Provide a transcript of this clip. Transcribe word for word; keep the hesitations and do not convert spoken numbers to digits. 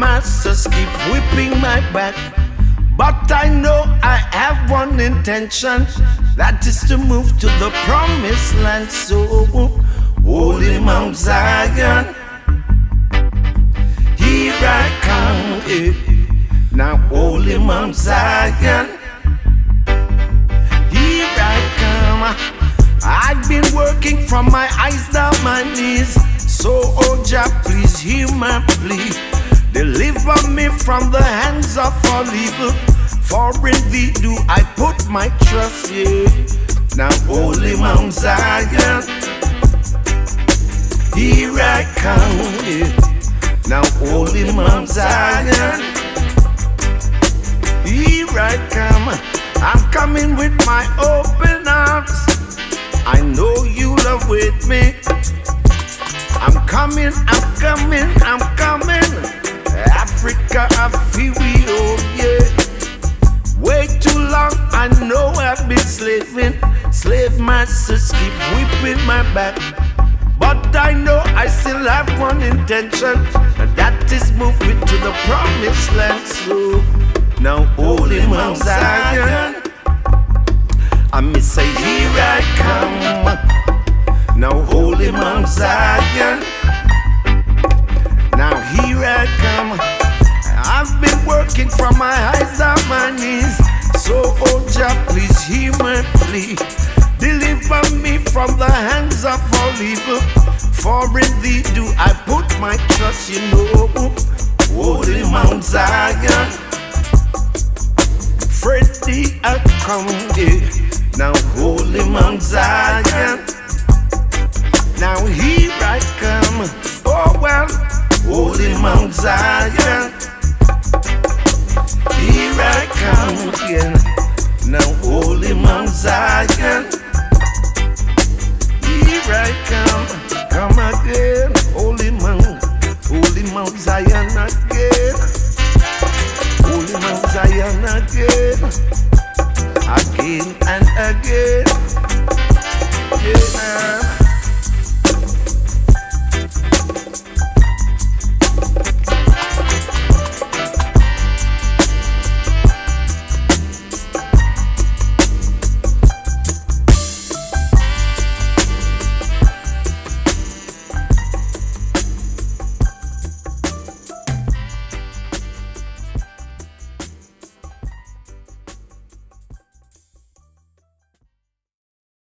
masters keep whipping my back, but I know I have one intention, that is to move to the promised land. So, holy Mount Zion, here I come, eh. Now holy Mount Zion, here I come. I've been working from my eyes down my knees, so oh Jah, please hear my plea. Deliver me from the hands of all evil, for in thee do I put my trust, yeah. Now holy Mount Zion, here I come, yeah. Now holy Mount Zion, here I come. I'm coming with my open arms, I know you'll await me. I'm coming, I'm coming, I'm coming. Africa, I feel we, oh yeah. Way too long, I know I've been slaving. Slave masters keep whipping my back, but I know I still have one intention, and that is moving to the promised land. So now holy Mount Zion, I may say here I come. Now holy Mount Zion, now here I come. I've been working from my eyes on my knees, so oh Jah, please hear my plea. Deliver me from the hands of all evil, for in thee do I put my trust, you know. Holy Mount Zion, Freddy I come, yeah. Now holy Mount Zion, now here I come. Oh well, holy Mount Zion, here I come again. Now holy Mount Zion,